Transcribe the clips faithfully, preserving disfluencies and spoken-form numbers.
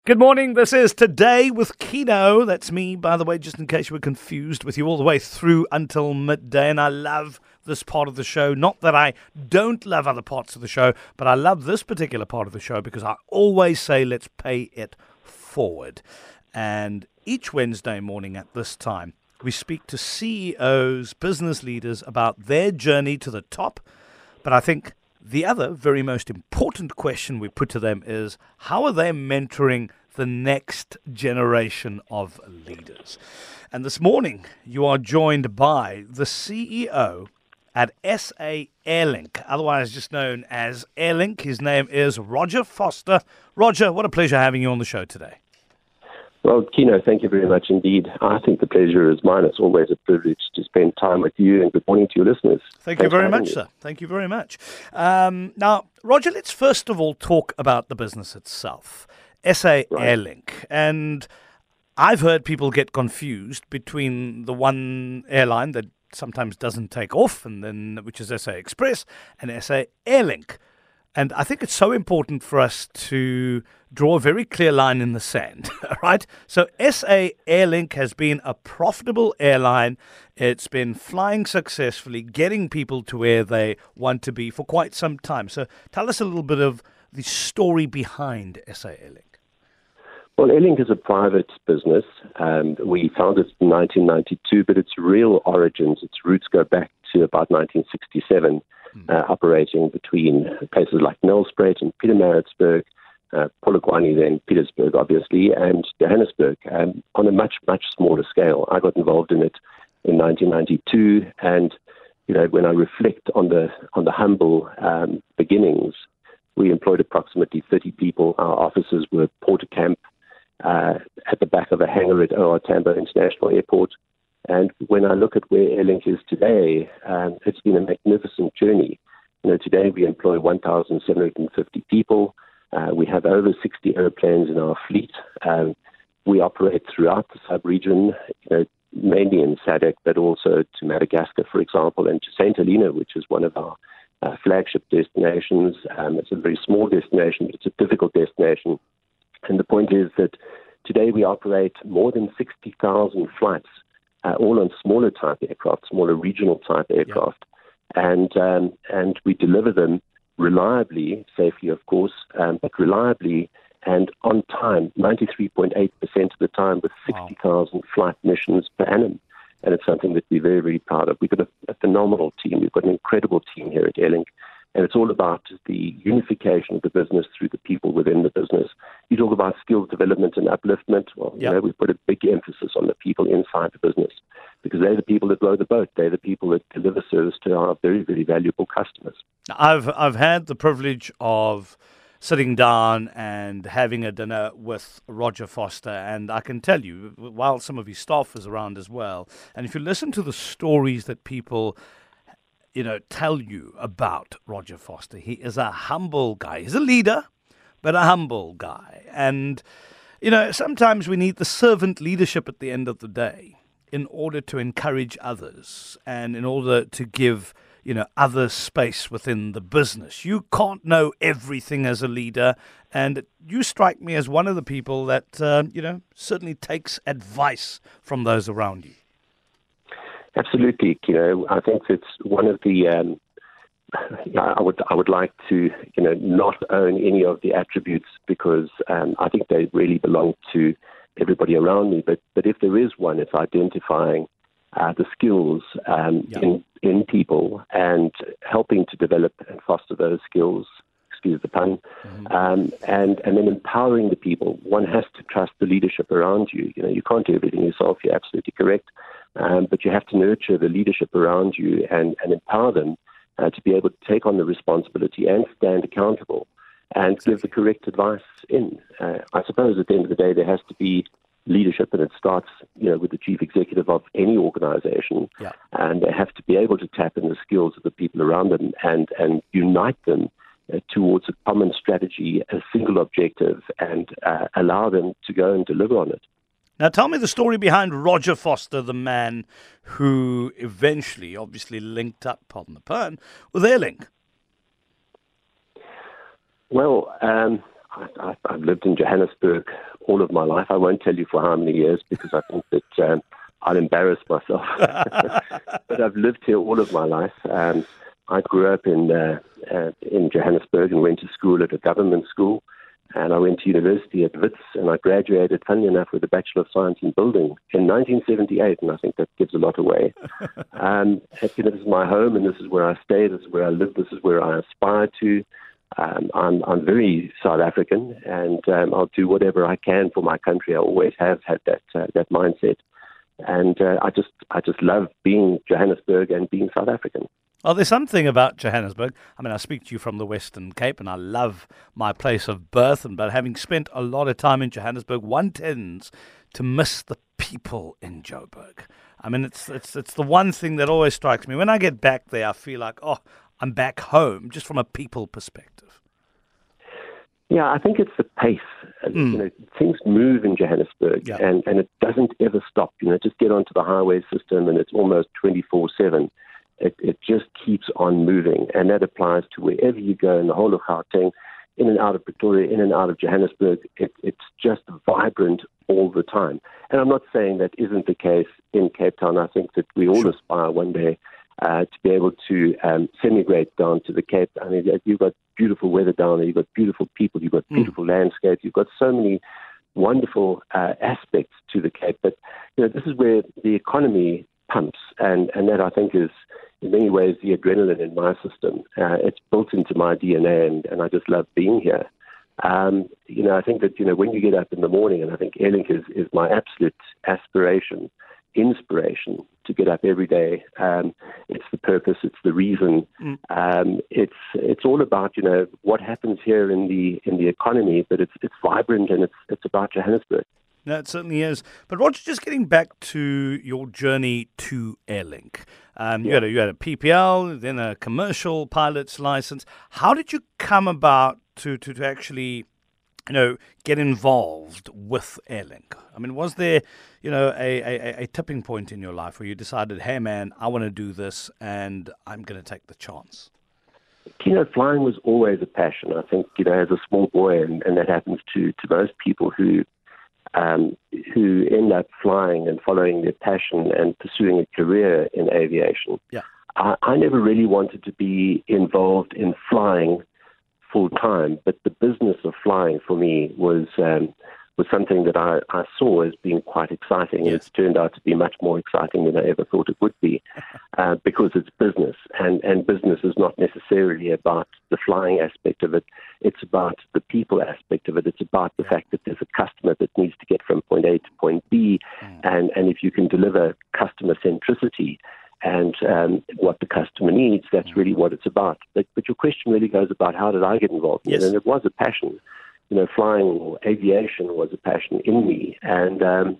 Good morning. This is Today with Keno. That's me, by the way, just in case you were confused, with you all the way through until midday. And I love this part of the show. Not that I don't love other parts of the show, but I love this particular part of the show because I always say, let's pay it forward. And each Wednesday morning at this time, we speak to C E Os, business leaders about their journey to the top. But I think the other very most important question we put to them is, how are they mentoring the next generation of leaders? And this morning, you are joined by the C E O at S A Airlink, otherwise just known as Airlink. His name is Roger Foster. Roger, what a pleasure having you on the show today. Well, Keno, thank you very much indeed. I think the pleasure is mine. It's always a privilege to spend time with you, and good morning to your listeners. Thank Thanks you very much, you. sir. Thank you very much. Um, now, Roger, let's first of all talk about the business itself, S A Right. Airlink. And I've heard people get confused between the one airline that sometimes doesn't take off, and then which is S A Express, and S A Airlink. And I think it's so important for us to draw a very clear line in the sand, right? So S A Airlink has been a profitable airline. It's been flying successfully, getting people to where they want to be for quite some time. So tell us a little bit of the story behind S A Airlink. Well, Airlink is a private business. Um, we founded it in nineteen ninety-two, but its real origins, its roots go back to about nineteen sixty-seven, mm. uh, operating between places like Nelspruit and Pietermaritzburg, uh, Polokwane, then Petersburg, obviously, and Johannesburg, um, on a much, much smaller scale. I got involved in it in nineteen ninety-two, and you know, when I reflect on the on the humble um, beginnings, we employed approximately thirty people. Our offices were Porter Camp, uh, at the back of a hangar at O R Tambo International Airport. And when I look at where Airlink is today, um, it's been a magnificent journey. You know, today we employ one thousand seven hundred fifty people. Uh, we have over sixty airplanes in our fleet. Um, we operate throughout the sub-region, you know, mainly in S A D C, but also to Madagascar, for example, and to Saint Helena, which is one of our uh, flagship destinations. Um, it's a very small destination, but it's a difficult destination. And the point is that today we operate more than sixty thousand flights, uh, all on smaller type aircraft, smaller regional type aircraft. Yep. And um, and we deliver them reliably, safely, of course, um, but reliably and on time, ninety-three point eight percent of the time, with sixty thousand wow. flight missions per annum. And it's something that we're very, very proud of. We've got a, a phenomenal team. We've got an incredible team here at Airlink. And it's all about the unification of the business through the people within the business. You talk about skills development and upliftment. Well, yep. you know, we put a big emphasis on the people inside the business because they're the people that row the boat. They're the people that deliver service to our very, very valuable customers. I've I've had the privilege of sitting down and having a dinner with Roger Foster, and I can tell you, while some of his staff was around as well, and if you listen to the stories that people you know, tell you about Roger Foster. He is a humble guy. He's a leader, but a humble guy. And, you know, sometimes we need the servant leadership at the end of the day in order to encourage others and in order to give, you know, others space within the business. You can't know everything as a leader, and you strike me as one of the people that, uh, you know, certainly takes advice from those around you. Absolutely, you know, I think it's one of the. Um, I would I would like to you know not own any of the attributes because um, I think they really belong to everybody around me. But but if there is one, it's identifying uh, the skills um, yeah. in in people and helping to develop and foster those skills. Excuse the pun, mm-hmm. um, and and then empowering the people. One has to trust the leadership around you. You know, you can't do everything yourself. You're absolutely correct. Um, but you have to nurture the leadership around you and, and empower them uh, to be able to take on the responsibility and stand accountable and exactly. give the correct advice in. Uh, I suppose at the end of the day, there has to be leadership, and it starts, you know, with the chief executive of any organization. Yeah. And they have to be able to tap in the skills of the people around them and, and unite them uh, towards a common strategy, a single objective, and uh, allow them to go and deliver on it. Now, tell me the story behind Roger Foster, the man who eventually, obviously, linked up, pardon the pun, with Airlink. Well, um, I, I've lived in Johannesburg all of my life. I won't tell you for how many years because I think that um, I'd embarrass myself. But I've lived here all of my life. Um, I grew up in uh, uh, in Johannesburg and went to school at a government school. And I went to university at Wits, and I graduated, funny enough, with a Bachelor of Science in Building in nineteen seventy-eight, and I think that gives a lot away. um, you know, this is my home, and this is where I stay, this is where I live, this is where I aspire to. Um, I'm, I'm very South African, and um, I'll do whatever I can for my country. I always have had that uh, that mindset, and uh, I just I just love being Johannesburg and being South African. Oh, there's something about Johannesburg. I mean, I speak to you from the Western Cape, and I love my place of birth. And but having spent a lot of time in Johannesburg, one tends to miss the people in Joburg. I mean, it's it's it's the one thing that always strikes me. When I get back there, I feel like, oh, I'm back home, just from a people perspective. Yeah, I think it's the pace. Mm. You know, things move in Johannesburg, yeah. and, and it doesn't ever stop. You know, just get onto the highway system, and it's almost twenty-four seven. It, it just keeps on moving, and that applies to wherever you go in the whole of Gauteng, in and out of Pretoria, in and out of Johannesburg. It, it's just vibrant all the time. And I'm not saying that isn't the case in Cape Town. I think that we all sure. aspire one day uh, to be able to um, semigrate down to the Cape. I mean, you've got beautiful weather down there, you've got beautiful people, you've got beautiful mm. landscapes, you've got so many wonderful uh, aspects to the Cape. But you know, this is where the economy pumps, and, and that I think is in many ways the adrenaline in my system. Uh, it's built into my D N A, and, and I just love being here. Um, you know, I think that, you know, when you get up in the morning, and I think Airlink is, is my absolute aspiration, inspiration to get up every day. Um, it's the purpose, it's the reason. Mm. Um, it's it's all about, you know, what happens here in the in the economy, but it's it's vibrant, and it's it's about Johannesburg. No, it certainly is. But Roger, just getting back to your journey to Airlink. Um, you, yeah. had a, you had a P P L, then a commercial pilot's license. How did you come about to, to, to actually, you know, get involved with Airlink? I mean, was there, you know, a, a, a tipping point in your life where you decided, hey, man, I want to do this and I'm going to take the chance? You know, flying was always a passion. I think, you know, as a small boy, and, and that happens to, to most people who Um, who end up flying and following their passion and pursuing a career in aviation. Yeah. I, I never really wanted to be involved in flying full time, but the business of flying for me was um, was something that I, I saw as being quite exciting. Yes. It's turned out to be much more exciting than I ever thought it would be, uh, because it's business, and, and business is not necessarily about the flying aspect of it. It's about the people aspect of it. It's about the fact that there's a customer that needs to get from point A to point B, mm. and, and if you can deliver customer centricity and um, what the customer needs, that's really what it's about. But, but your question really goes about how did I get involved in yes. it, and it was a passion. You know, flying or aviation was a passion in me, and um,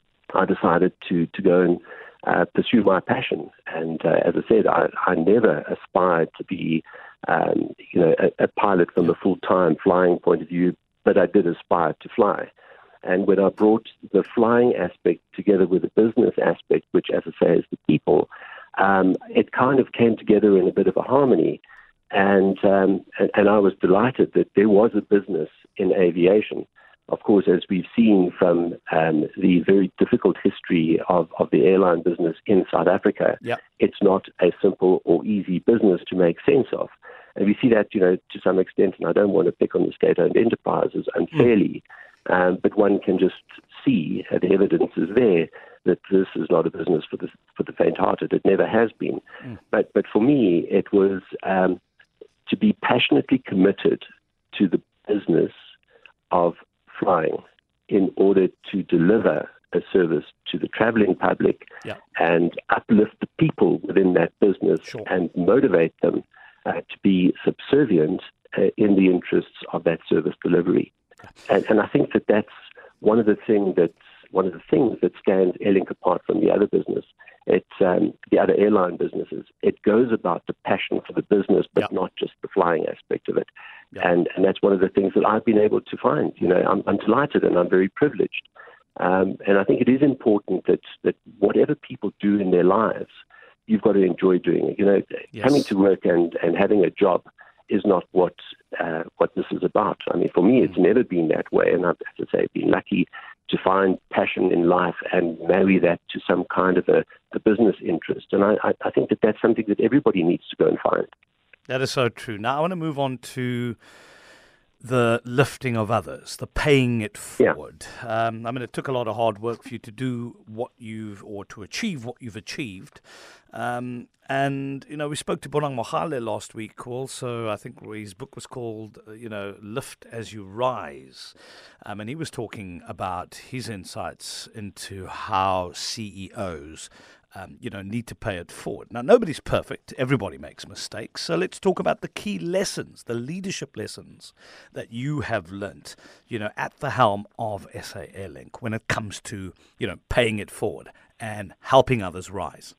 I decided to, to go and uh, pursue my passion. And uh, as I said, I, I never aspired to be, um, you know, a, a pilot from a full-time flying point of view, but I did aspire to fly. And when I brought the flying aspect together with the business aspect, which, as I say, is the people, um, it kind of came together in a bit of a harmony. And, um, and and I was delighted that there was a business in aviation. Of course, as we've seen from um, the very difficult history of, of the airline business in South Africa, yep. it's not a simple or easy business to make sense of. And we see that, you know, to some extent, and I don't want to pick on the state-owned enterprises unfairly, mm. um, but one can just see, uh, the evidence is there, that this is not a business for the, for the faint-hearted. It never has been. Mm. But, but for me, it was um, to be passionately committed to the business of flying in order to deliver a service to the traveling public yeah. and uplift the people within that business sure. and motivate them uh, to be subservient uh, in the interests of that service delivery. Yeah. And, and I think that that's one of the things that's one of the things that stands Airlink apart from the other business. It's um, the other airline businesses. It goes about the passion for the business, but yep. not just the flying aspect of it. Yep. And and that's one of the things that I've been able to find. You know, I'm, I'm delighted and I'm very privileged. Um, and I think it is important that that whatever people do in their lives, you've got to enjoy doing it. You know, yes. coming to work and, and having a job is not what uh, what this is about. I mean, for me, it's never been that way, and I've, as I say, been lucky to find passion in life and marry that to some kind of a, a business interest. And I, I, I think that that's something that everybody needs to go and find. That is so true. Now, I want to move on to the lifting of others, the paying it forward. Yeah. Um, I mean, it took a lot of hard work for you to do what you've, or to achieve what you've achieved. Um, and, you know, we spoke to Bonang Mohale last week also. I think his book was called, uh, you know, Lift as You Rise. Um, and he was talking about his insights into how C E Os Um, you know, need to pay it forward. Now, nobody's perfect. Everybody makes mistakes. So let's talk about the key lessons, the leadership lessons that you have learnt, you know, at the helm of S A Airlink when it comes to, you know, paying it forward and helping others rise.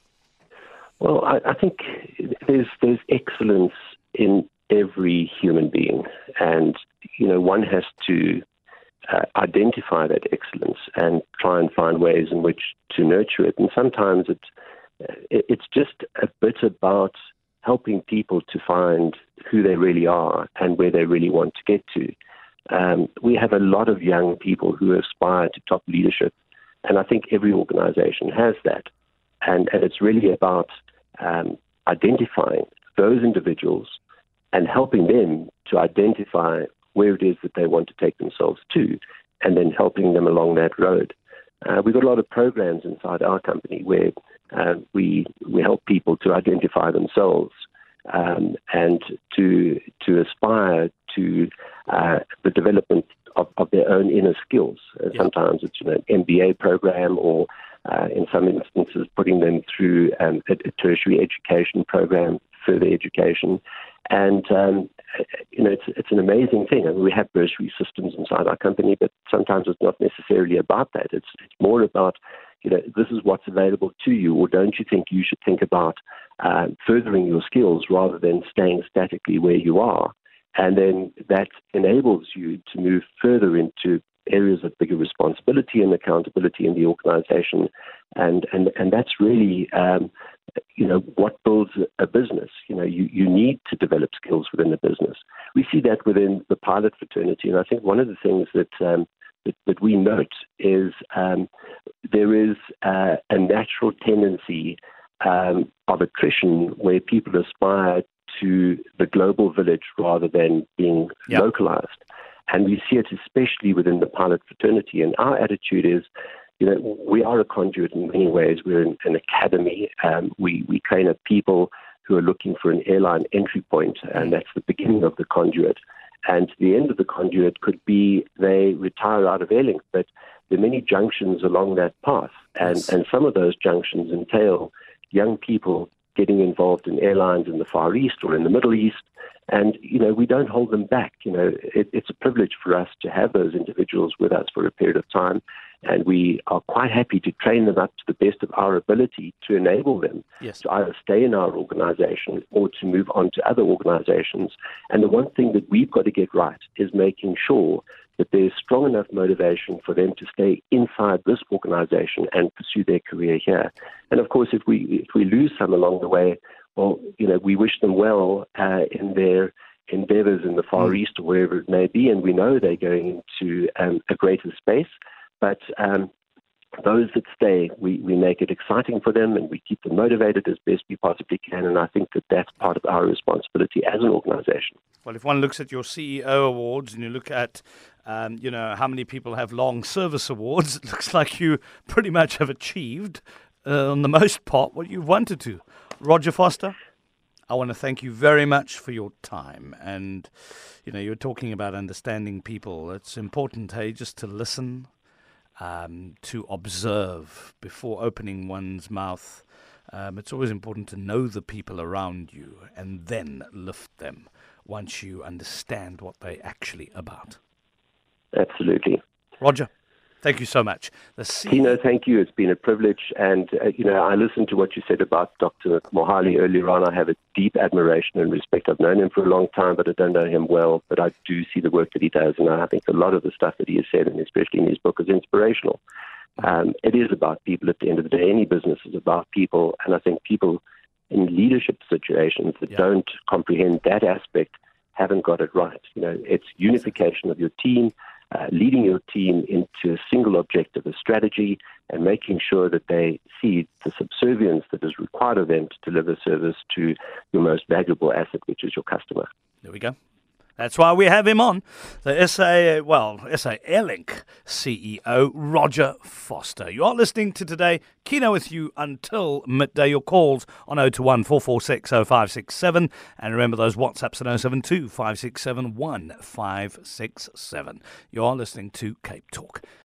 Well, I, I think there's there's excellence in every human being, and you know, one has to Uh, identify that excellence and try and find ways in which to nurture it. And sometimes it's, it's just a bit about helping people to find who they really are and where they really want to get to. Um, we have a lot of young people who aspire to top leadership, and I think every organization has that. And, and it's really about um, identifying those individuals and helping them to identify where it is that they want to take themselves to, and then helping them along that road. Uh, we've got a lot of programs inside our company where uh, we we help people to identify themselves um, and to to aspire to uh, the development of, of their own inner skills. Uh, yeah. Sometimes it's, you know, an M B A program, or uh, in some instances putting them through um, a, a tertiary education program, further education. And, um, you know, it's, it's an amazing thing. I mean, we have bursary systems inside our company, but sometimes it's not necessarily about that. It's, it's more about, you know, this is what's available to you, or don't you think you should think about uh, furthering your skills rather than staying statically where you are? And then that enables you to move further into areas of bigger responsibility and accountability in the organization. And, and, and that's really, um, you know, what builds a business. You know, you, you need to develop skills within the business. We see that within the pilot fraternity. And I think one of the things that, um, that, that we note is um, there is uh, a natural tendency um, of attrition where people aspire to the global village rather than being yep. localized. And we see it especially within the pilot fraternity. And our attitude is, you know, we are a conduit in many ways. We're an, an academy. Um, we, we train up people who are looking for an airline entry point, and that's the beginning of the conduit. And the end of the conduit could be they retire out of Airlink, but there are many junctions along that path. And, yes. and some of those junctions entail young people getting involved in airlines in the Far East or in the Middle East. And, you know, we don't hold them back. You know, it, it's a privilege for us to have those individuals with us for a period of time. And we are quite happy to train them up to the best of our ability to enable them yes. to either stay in our organization or to move on to other organizations. And the one thing that we've got to get right is making sure that there's strong enough motivation for them to stay inside this organization and pursue their career here. And of course, if we if we lose some along the way, well, you know, we wish them well uh, in their endeavors in the Far mm. East or wherever it may be, and we know they're going into um, a greater space. But um, those that stay, we, we make it exciting for them, and we keep them motivated as best we possibly can. And I think that that's part of our responsibility as an organization. Well, if one looks at your C E O awards and you look at, um, you know, how many people have long service awards, it looks like you pretty much have achieved, uh, on the most part, what you wanted to. Roger Foster, I want to thank you very much for your time. And, you know, you're talking about understanding people. It's important, hey, just to listen, um, to observe before opening one's mouth. Um, it's always important to know the people around you and then lift them once you understand what they're actually about. Absolutely. Roger, thank you so much. The C- Tino, thank you. It's been a privilege. And, uh, you know, I listened to what you said about Doctor Mohale earlier on. I have a deep admiration and respect. I've known him for a long time, but I don't know him well. But I do see the work that he does. And I think a lot of the stuff that he has said, and especially in his book, is inspirational. Um, it is about people at the end of the day. Any business is about people. And I think people in leadership situations that yeah. don't comprehend that aspect haven't got it right. You know, it's unification of your team, uh, leading your team into a single objective, a strategy, and making sure that they see the subservience that is required of them to deliver service to your most valuable asset, which is your customer. There we go. That's why we have him on, the S A, well, S A Airlink C E O, Roger Foster. You are listening to Today. Kino with you until midday. Your calls on oh two one, four four six, oh five six seven. And remember those WhatsApps at oh seven two, five six seven, one five six seven. You are listening to Cape Talk.